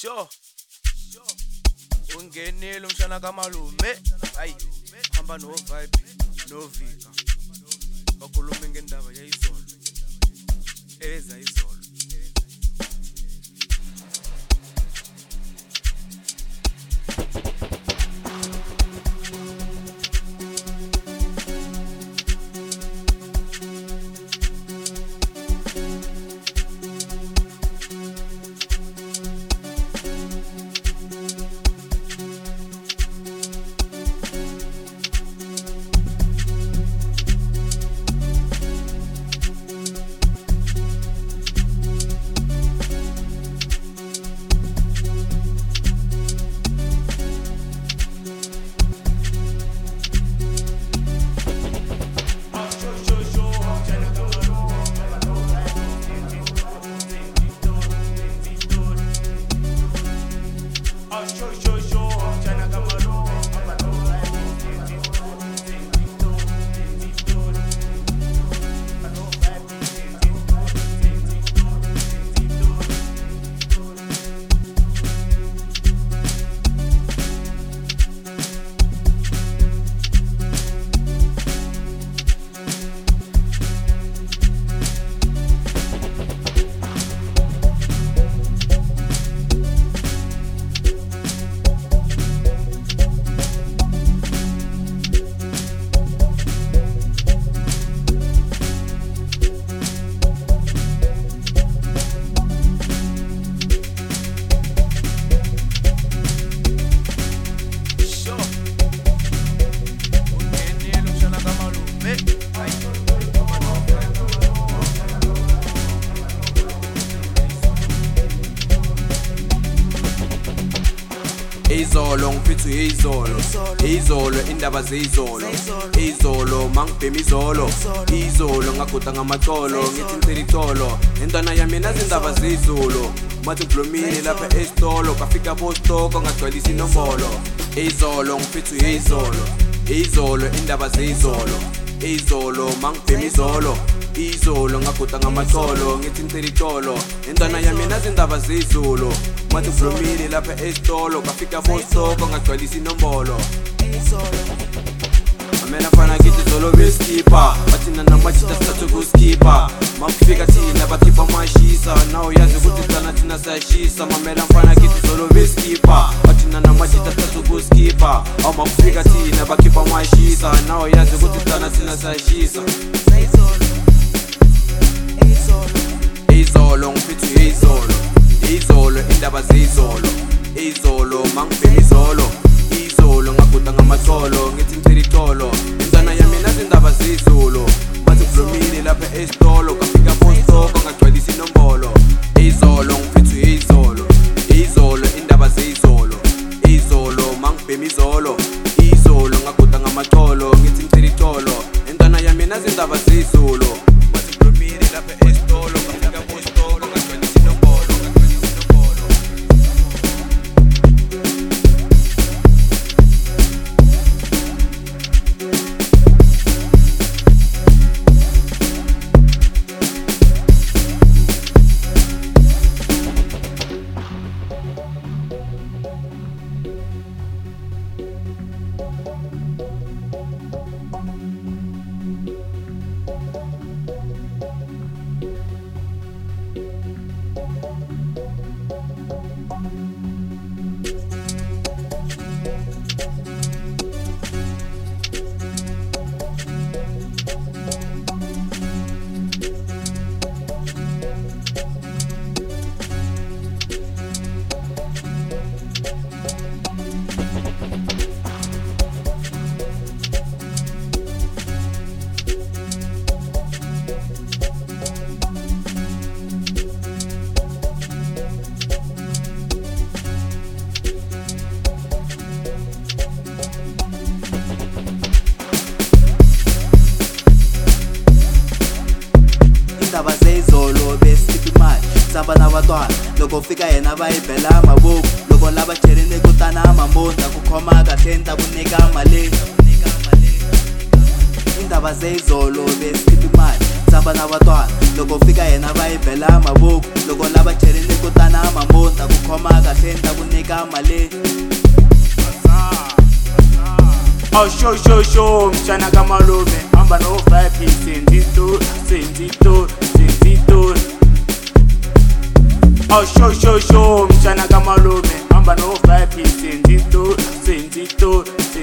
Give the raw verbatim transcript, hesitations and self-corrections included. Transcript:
Sure. Ungenile umshana kamalume. Ayi. Hamba no vibe, no vika. Bakhuluma ngendaba yayizolo. Eza izolo. Izolo ngiphethu izolo izolo indaba zezolo izolo mangibhema izolo izolo ngaguda ngamacolo ngithi ngicela icolo intwana yami nazi indaba zezolo mathi ngiblomile lapha esitolo kafika bostoko ngagcwalisa inombolo izolo ngiphethu izolo izolo indaba zezolo izolo mangibhema izolo izolo ngaguda ngamacolo ngithi ngicela icolo intwana yami nazi indaba zezolo mathi ngiblomile lapha esitolo kafika bostoko ngagcwalisa inombolo Amena fana kithi zolo beskipa Bathina namachita sithathu kuskipa Makufika thina bakhipha mashisa Nawo yazi ukuthi thana thina sayashisa Mamela mfana kithi zolo beskipa Bathina namachita sithathu kuskipa Aw makufika thina bakhipha mashisa Nawo yazi ukuthi thana thina sayashisa Izolo ngiphethu izolo Izolo indaba zezolo Izolo mangibhema izolo Izolo ngaguda ngamacolo ngithi ngicela icolo intwana yami nazi indaba zezolo mathi ngiblomile lapha esitolo kafika bostoko ngagcwalisa inombolo izolo ngiphethu izolo izolo indaba zezolo izolo mangibhema izolo izolo ngaguda ngamacolo ngithi ngicela icolo intwana yami nazi indaba zezolo mathi ngiblomile lapha esitolo kafika bostoko ngagcwalisa inombolo Indaba zezolo besikhipha imali samba nabatwana loko fika yena bayibhela amaboko loko laba cherene kutana amambonda kukhoma kahle nta kunika mali Indaba zezolo besikhipha imali samba nabatwana loko fika yena bayibhela amaboko loko laba cherene kutana amambonda kukhoma kahle Oh show show show mchana kama lume amba no vibe sindito sindito sindito. Oh show show show mchana kama lume amba no vibe sindito sindito